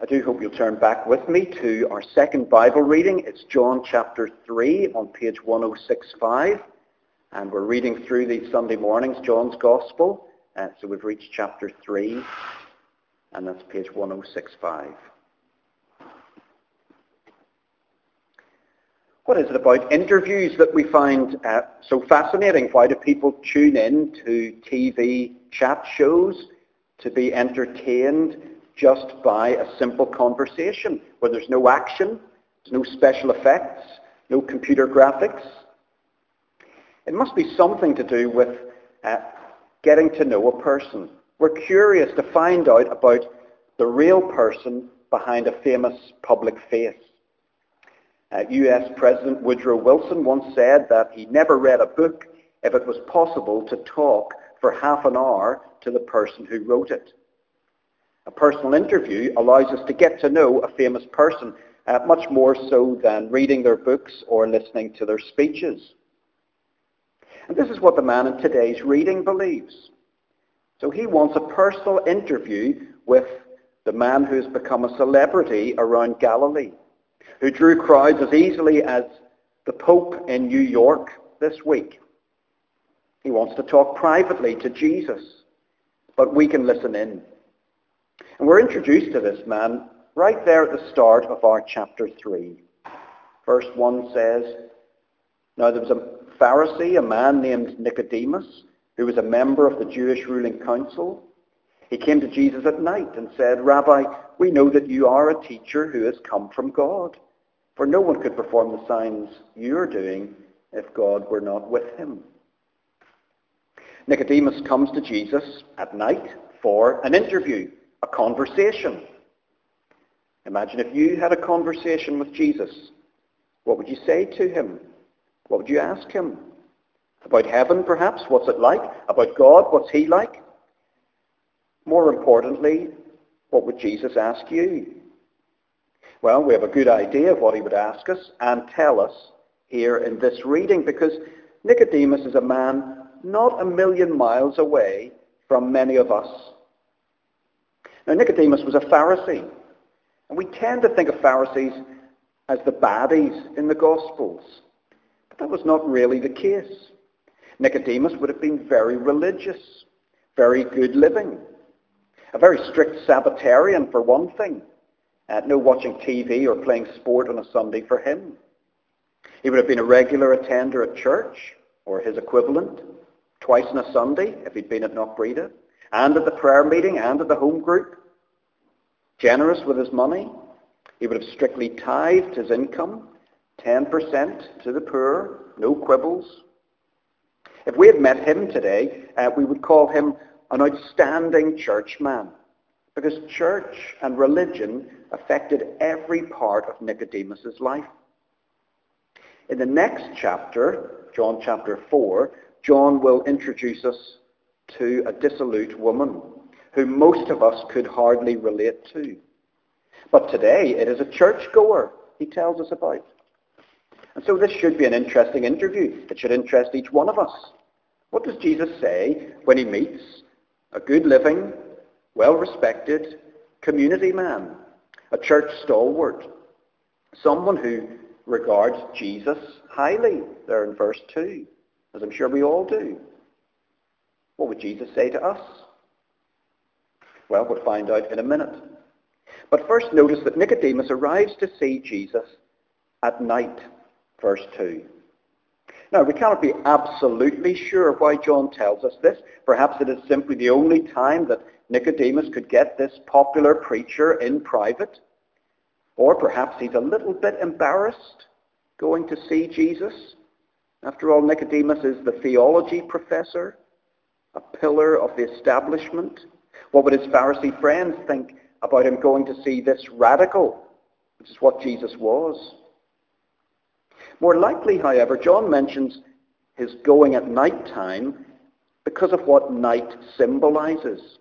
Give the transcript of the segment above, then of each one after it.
I do hope you'll turn back with me to our second Bible reading. It's John chapter 3 on page 1065. And we're reading through these Sunday mornings, John's Gospel. So we've reached chapter 3, and that's page 1065. What is it about interviews that we find so fascinating? Why do people tune in to TV chat shows to be entertained just by a simple conversation where there's no action, there's no special effects, no computer graphics? It must be something to do with getting to know a person. We're curious to find out about the real person behind a famous public face. US President Woodrow Wilson once said that he never read a book if it was possible to talk for half an hour to the person who wrote it. A personal interview allows us to get to know a famous person much more so than reading their books or listening to their speeches. And this is what the man in today's reading believes. So he wants a personal interview with the man who has become a celebrity around Galilee, who drew crowds as easily as the Pope in New York this week. He wants to talk privately to Jesus, but we can listen in. And we're introduced to this man right there at the start of our chapter 3. Verse 1 says, "Now there was a Pharisee, a man named Nicodemus, who was a member of the Jewish ruling council. He came to Jesus at night and said, 'Rabbi, we know that you are a teacher who has come from God, for no one could perform the signs you are doing if God were not with him.'" Nicodemus comes to Jesus at night for an interview, a conversation. Imagine if you had a conversation with Jesus. What would you say to him? What would you ask him? About heaven, perhaps? What's it like? About God? What's he like? More importantly, what would Jesus ask you? Well, we have a good idea of what he would ask us and tell us here in this reading, because Nicodemus is a man not a million miles away from many of us. Now, Nicodemus was a Pharisee, and we tend to think of Pharisees as the baddies in the Gospels. But that was not really the case. Nicodemus would have been very religious, very good living, a very strict Sabbatarian for one thing. No watching TV or playing sport on a Sunday for him. He would have been a regular attender at church, or his equivalent, twice on a Sunday if he'd been at Knockbreda, and at the prayer meeting and at the home group. Generous with his money. He would have strictly tithed his income, 10% to the poor, no quibbles. If we had met him today, we would call him an outstanding churchman, because church and religion affected every part of Nicodemus' life. In the next chapter, John chapter 4, John will introduce us to a dissolute woman who most of us could hardly relate to. But today it is a churchgoer he tells us about. And so this should be an interesting interview. It should interest each one of us. What does Jesus say when he meets a good living, well-respected community man, a church stalwart, someone who regards Jesus highly, there in verse 2, as I'm sure we all do? What would Jesus say to us? Well, we'll find out in a minute. But first notice that Nicodemus arrives to see Jesus at night, verse 2. Now, we cannot be absolutely sure why John tells us this. Perhaps it is simply the only time that Nicodemus could get this popular preacher in private. Or perhaps he's a little bit embarrassed going to see Jesus. After all, Nicodemus is the theology professor, a pillar of the establishment. What would his Pharisee friends think about him going to see this radical, which is what Jesus was? More likely, however, John mentions his going at night time because of what night symbolizes.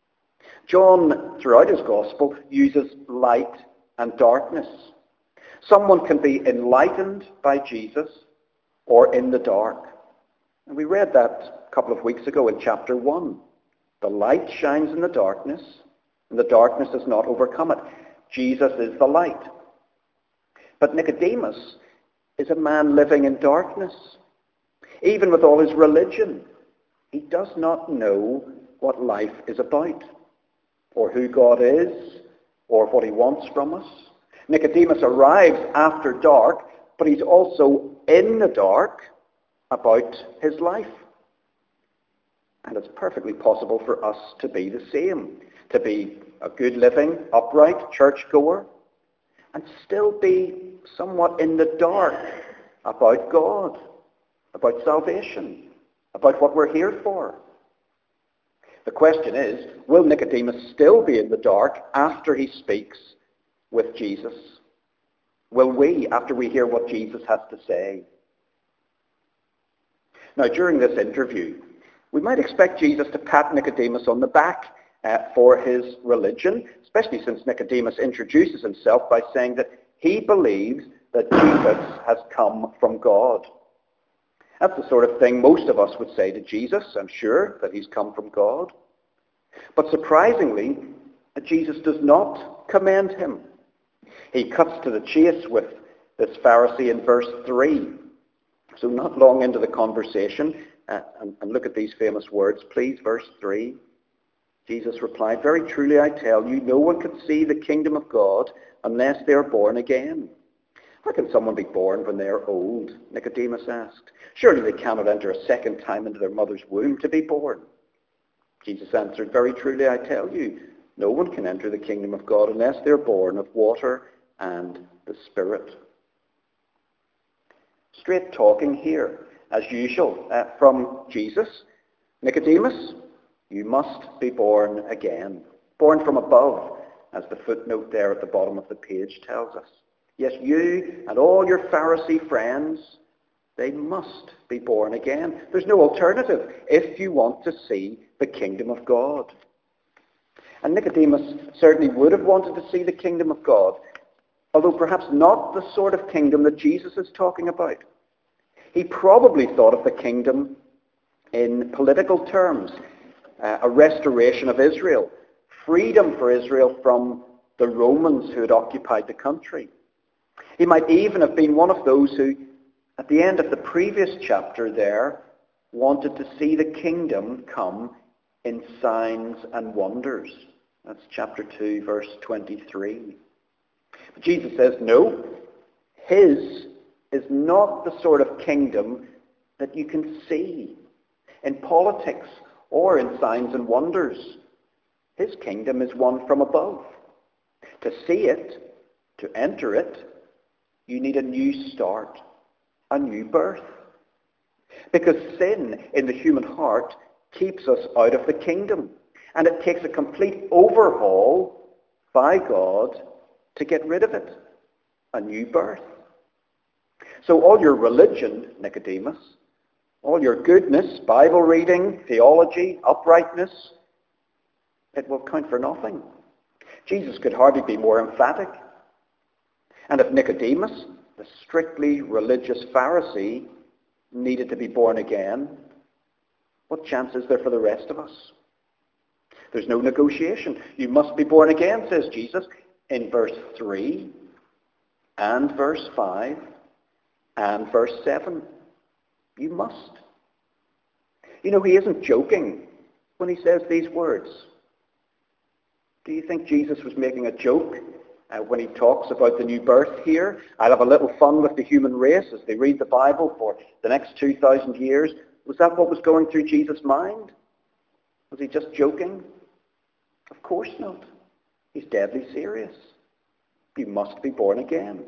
John, throughout his gospel, uses light and darkness. Someone can be enlightened by Jesus or in the dark. And we read that a couple of weeks ago in chapter 1. The light shines in the darkness, and the darkness does not overcome it. Jesus is the light. But Nicodemus is a man living in darkness. Even with all his religion, he does not know what life is about, or who God is, or what he wants from us. Nicodemus arrives after dark, but he's also in the dark about his life. And it's perfectly possible for us to be the same, to be a good living, upright churchgoer, and still be somewhat in the dark about God, about salvation, about what we're here for. The question is, will Nicodemus still be in the dark after he speaks with Jesus? Will we, after we hear what Jesus has to say? Now, during this interview, we might expect Jesus to pat Nicodemus on the back for his religion, especially since Nicodemus introduces himself by saying that he believes that Jesus has come from God. That's the sort of thing most of us would say to Jesus, I'm sure, that he's come from God. But surprisingly, Jesus does not commend him. He cuts to the chase with this Pharisee in verse 3. So not long into the conversation, and look at these famous words, please, verse 3. Jesus replied, "Very truly I tell you, no one can see the kingdom of God unless they are born again." "How can someone be born when they are old?" Nicodemus asked. "Surely they cannot enter a second time into their mother's womb to be born." Jesus answered, "Very truly I tell you, no one can enter the kingdom of God unless they are born of water and the Spirit." Straight talking here, as usual, from Jesus. Nicodemus, you must be born again. Born from above, as the footnote there at the bottom of the page tells us. Yes, you and all your Pharisee friends, they must be born again. There's no alternative if you want to see the kingdom of God. And Nicodemus certainly would have wanted to see the kingdom of God, although perhaps not the sort of kingdom that Jesus is talking about. He probably thought of the kingdom in political terms, a restoration of Israel, freedom for Israel from the Romans who had occupied the country. He might even have been one of those who, at the end of the previous chapter there, wanted to see the kingdom come in signs and wonders. That's chapter 2, verse 23. But Jesus says, no, his is not the sort of kingdom that you can see in politics or in signs and wonders. His kingdom is one from above. To see it, to enter it, you need a new start, a new birth. Because sin in the human heart keeps us out of the kingdom. And it takes a complete overhaul by God to get rid of it. A new birth. So all your religion, Nicodemus, all your goodness, Bible reading, theology, uprightness, it will count for nothing. Jesus could hardly be more emphatic. And if Nicodemus, the strictly religious Pharisee, needed to be born again, what chance is there for the rest of us? There's no negotiation. You must be born again, says Jesus, in verse 3 and verse 5 and verse 7. You must. You know, he isn't joking when he says these words. Do you think Jesus was making a joke when he talks about the new birth here? I'll have a little fun with the human race as they read the Bible for the next 2,000 years. Was that what was going through Jesus' mind? Was he just joking? Of course not. He's deadly serious. You must be born again.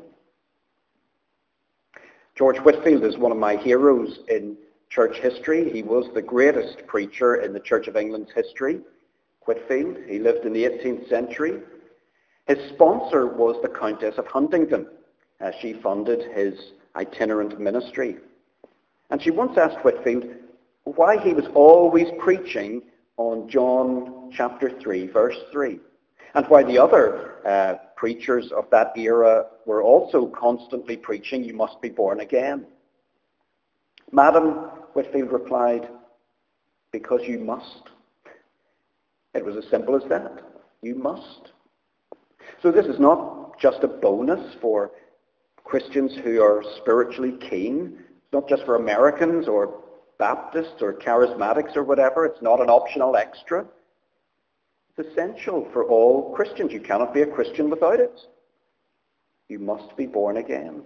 George Whitefield is one of my heroes in church history. He was the greatest preacher in the Church of England's history. Whitefield, he lived in the 18th century. His sponsor was the Countess of Huntingdon. She funded his itinerant ministry. And she once asked Whitefield why he was always preaching on John chapter 3, verse 3, and why the other preachers of that era were also constantly preaching, you must be born again. Madam, Whitefield replied, because you must. It was as simple as that. You must. So this is not just a bonus for Christians who are spiritually keen. It's not just for Americans or Baptists or Charismatics or whatever. It's not an optional extra. It's essential for all Christians. You cannot be a Christian without it. You must be born again.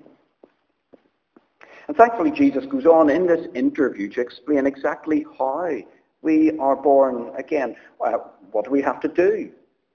And thankfully, Jesus goes on in this interview to explain exactly how we are born again. What do we have to do?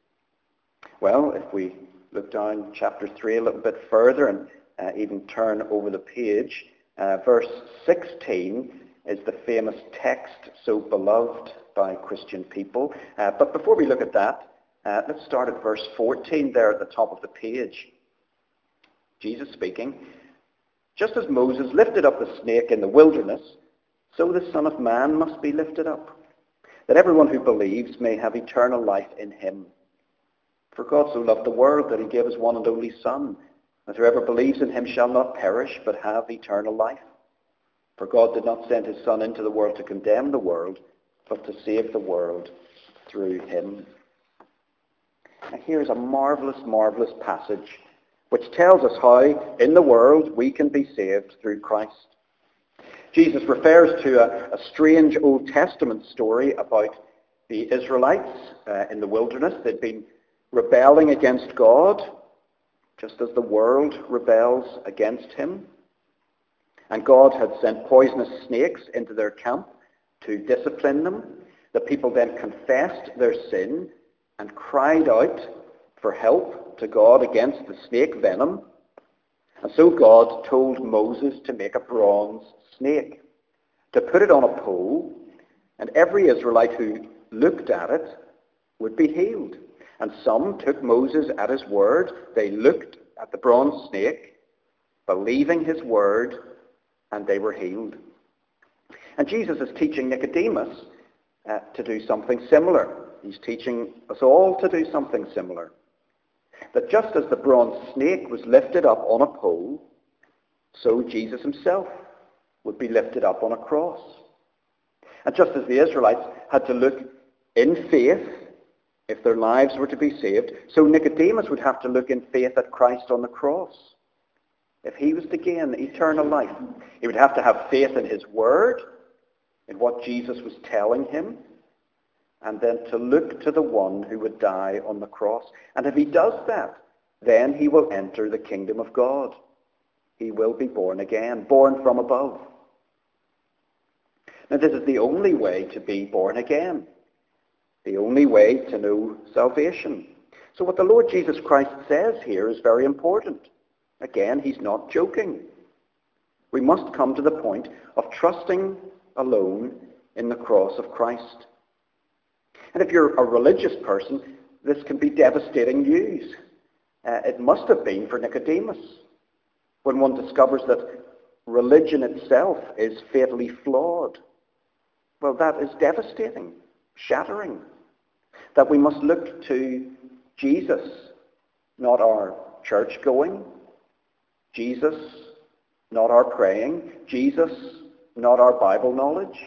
Well, if we look down chapter 3 a little bit further and even turn over the page, verse 16 is the famous text so beloved by Christian people. But before we look at that, let's start at verse 14 there at the top of the page. Jesus speaking, "Just as Moses lifted up the snake in the wilderness, so the Son of Man must be lifted up, that everyone who believes may have eternal life in him. For God so loved the world that he gave his one and only Son, that whoever believes in him shall not perish, but have eternal life. For God did not send his Son into the world to condemn the world, but to save the world through him." Now here's a marvellous, marvellous passage which tells us how in the world we can be saved through Christ. Jesus refers to a strange Old Testament story about the Israelites in the wilderness. They'd been rebelling against God, just as the world rebels against him. And God had sent poisonous snakes into their camp to discipline them. The people then confessed their sin and cried out for help to God against the snake venom. And so God told Moses to make a bronze snake, to put it on a pole, and every Israelite who looked at it would be healed. And some took Moses at his word. They looked at the bronze snake, believing his word, and they were healed. And Jesus is teaching Nicodemus to do something similar. He's teaching us all to do something similar. That just as the bronze snake was lifted up on a pole, so Jesus himself would be lifted up on a cross. And just as the Israelites had to look in faith if their lives were to be saved, so Nicodemus would have to look in faith at Christ on the cross. If he was to gain eternal life, he would have to have faith in his word, in what Jesus was telling him, and then to look to the one who would die on the cross. And if he does that, then he will enter the kingdom of God. He will be born again, born from above. Now this is the only way to be born again, the only way to know salvation. So what the Lord Jesus Christ says here is very important. Again, he's not joking. We must come to the point of trusting alone in the cross of Christ. And if you're a religious person, this can be devastating news. It must have been for Nicodemus when one discovers that religion itself is fatally flawed. Well, that is devastating, shattering. That we must look to Jesus, not our church going, Jesus, not our praying, Jesus, not our Bible knowledge.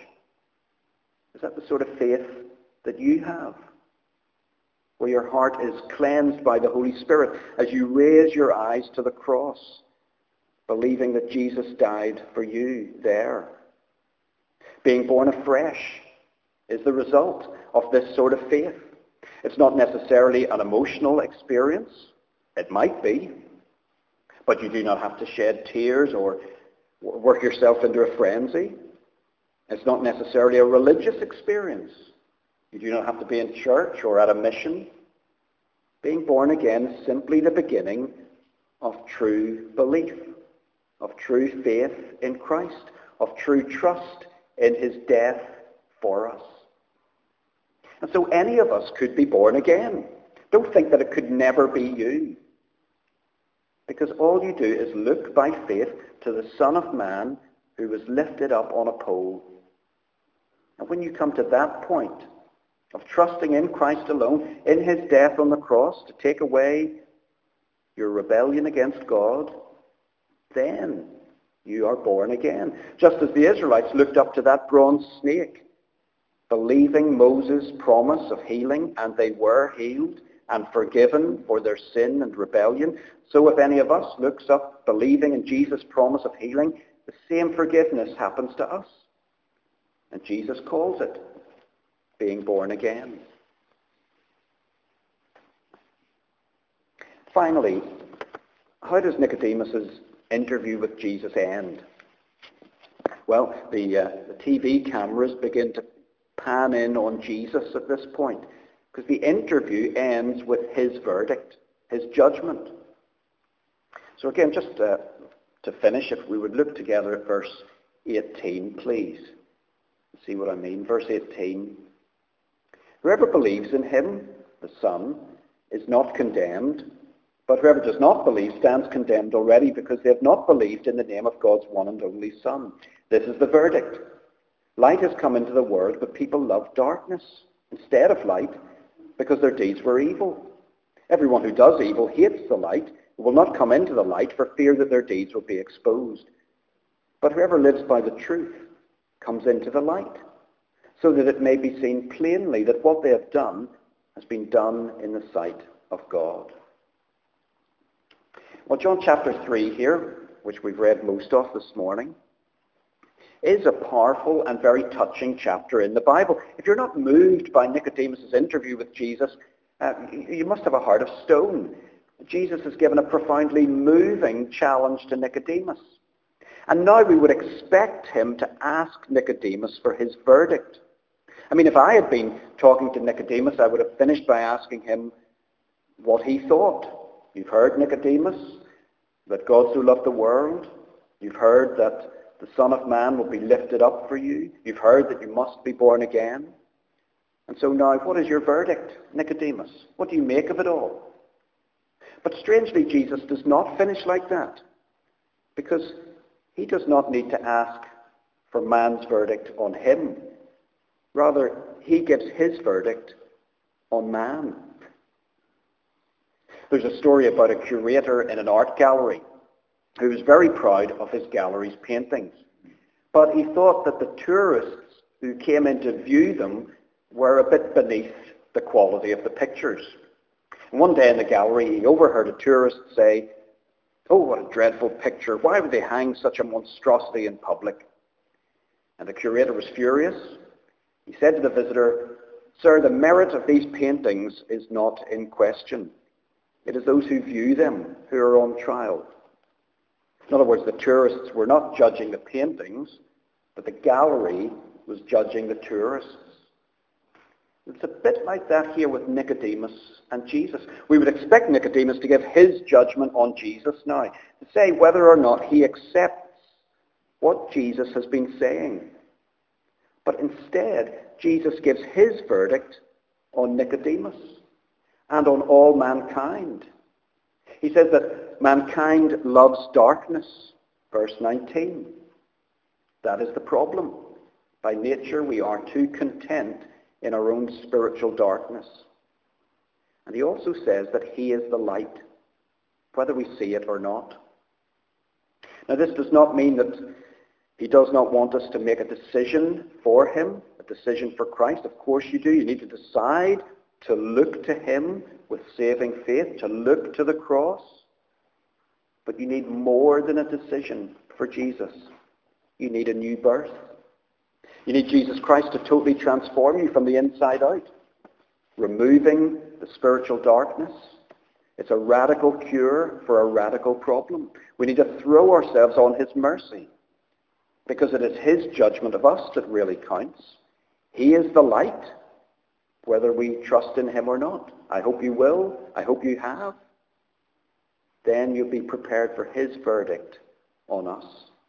Is that the sort of faith that you have, where your heart is cleansed by the Holy Spirit as you raise your eyes to the cross, believing that Jesus died for you there? Being born afresh is the result of this sort of faith. It's not necessarily an emotional experience. It might be, but you do not have to shed tears or work yourself into a frenzy. It's not necessarily a religious experience. You do not have to be in church or at a mission. Being born again is simply the beginning of true belief, of true faith in Christ, of true trust in his death for us. And so any of us could be born again. Don't think that it could never be you. Because all you do is look by faith to the Son of Man who was lifted up on a pole. And when you come to that point of trusting in Christ alone, in his death on the cross to take away your rebellion against God, then you are born again. Just as the Israelites looked up to that bronze snake, believing Moses' promise of healing, and they were healed, and forgiven for their sin and rebellion. So if any of us looks up believing in Jesus' promise of healing, the same forgiveness happens to us. And Jesus calls it being born again. Finally, how does Nicodemus' interview with Jesus end? Well, the TV cameras begin to pan in on Jesus at this point, because the interview ends with his verdict, his judgment. So again, just to finish, if we would look together at verse 18, please. See what I mean? Verse 18. Whoever believes in him, the Son, is not condemned, but whoever does not believe stands condemned already, because they have not believed in the name of God's one and only Son. This is the verdict. Light has come into the world, but people love darkness instead of light, because their deeds were evil. Everyone who does evil hates the light and will not come into the light for fear that their deeds will be exposed. But whoever lives by the truth comes into the light, so that it may be seen plainly that what they have done has been done in the sight of God. Well, John chapter 3 here, which we've read most of this morning, is a powerful and very touching chapter in the Bible. If you're not moved by Nicodemus' interview with Jesus, you must have a heart of stone. Jesus has given a profoundly moving challenge to Nicodemus. And now we would expect him to ask Nicodemus for his verdict. I mean, if I had been talking to Nicodemus, I would have finished by asking him what he thought. You've heard, Nicodemus, that God so loved the world. You've heard that the Son of Man will be lifted up for you. You've heard that you must be born again. And so now, what is your verdict, Nicodemus? What do you make of it all? But strangely, Jesus does not finish like that, because he does not need to ask for man's verdict on him. Rather, he gives his verdict on man. There's a story about a curator in an art gallery who was very proud of his gallery's paintings. But he thought that the tourists who came in to view them were a bit beneath the quality of the pictures. And one day in the gallery, he overheard a tourist say, "Oh, what a dreadful picture. Why would they hang such a monstrosity in public?" And the curator was furious. He said to the visitor, "Sir, the merit of these paintings is not in question. It is those who view them who are on trial." In other words, the tourists were not judging the paintings, but the gallery was judging the tourists. It's a bit like that here with Nicodemus and Jesus. We would expect Nicodemus to give his judgment on Jesus now, to say whether or not he accepts what Jesus has been saying. But instead, Jesus gives his verdict on Nicodemus and on all mankind. He says that mankind loves darkness, verse 19. That is the problem. By nature, we are too content in our own spiritual darkness. And he also says that he is the light, whether we see it or not. Now, this does not mean that he does not want us to make a decision for him, a decision for Christ. Of course you do. You need to decide to look to him with saving faith, to look to the cross. But you need more than a decision for Jesus. You need a new birth. You need Jesus Christ to totally transform you from the inside out, removing the spiritual darkness. It's a radical cure for a radical problem. We need to throw ourselves on his mercy, because it is his judgment of us that really counts. He is the light, whether we trust in him or not. I hope you will. I hope you have. Then you'll be prepared for his verdict on us.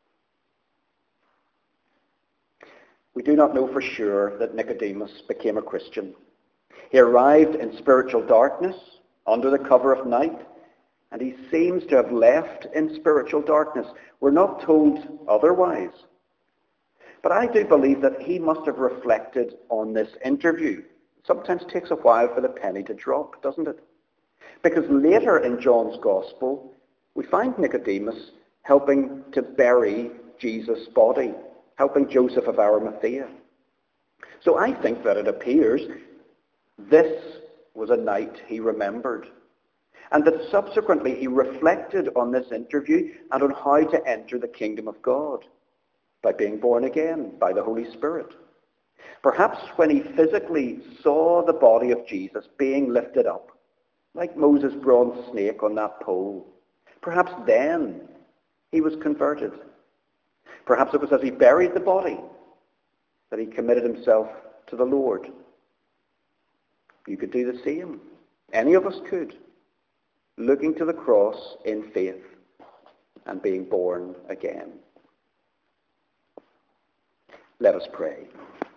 We do not know for sure that Nicodemus became a Christian. He arrived in spiritual darkness, under the cover of night, and he seems to have left in spiritual darkness. We're not told otherwise. But I do believe that he must have reflected on this interview. It sometimes takes a while for the penny to drop, doesn't it? Because later in John's Gospel, we find Nicodemus helping to bury Jesus' body, helping Joseph of Arimathea. So I think that it appears this was a night he remembered, and that subsequently he reflected on this interview and on how to enter the kingdom of God by being born again by the Holy Spirit. Perhaps when he physically saw the body of Jesus being lifted up, like Moses' bronze snake on that pole, perhaps then he was converted. Perhaps it was as he buried the body that he committed himself to the Lord. You could do the same. Any of us could. Looking to the cross in faith and being born again. Let us pray.